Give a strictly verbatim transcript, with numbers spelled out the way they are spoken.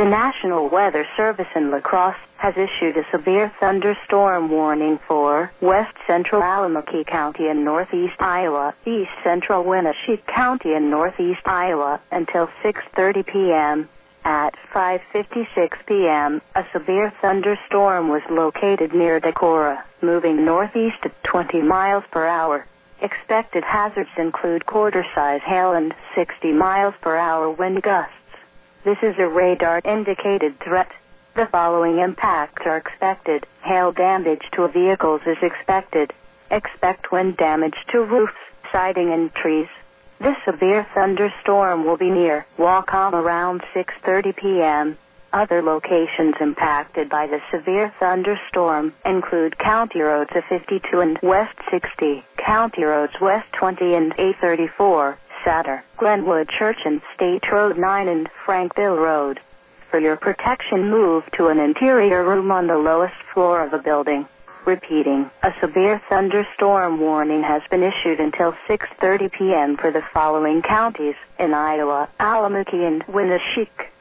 National Weather Service in La Crosse has issued a severe thunderstorm warning for west central Alamance County and northeast Iowa, east central Winneshiek County and northeast Iowa until six thirty p.m. At five fifty-six p.m., a severe thunderstorm was located near Decorah, moving northeast at twenty miles per hour. Expected hazards include quarter-size hail and sixty miles per hour wind gusts. This is a radar-indicated threat. The following impacts are expected. Hail damage to vehicles is expected. Expect wind damage to roofs, siding, and trees. This severe thunderstorm will be near Wacom around six thirty p.m. Other locations impacted by the severe thunderstorm include County Roads A fifty-two and West sixty, County Roads West twenty and A thirty-four, Satter, Glenwood Church and State Road nine and Frankville Road. For your protection, move to an interior room on the lowest floor of a building. Repeating, a severe thunderstorm warning has been issued until six thirty p.m. for the following counties in Iowa, Alamance and Winneshiek.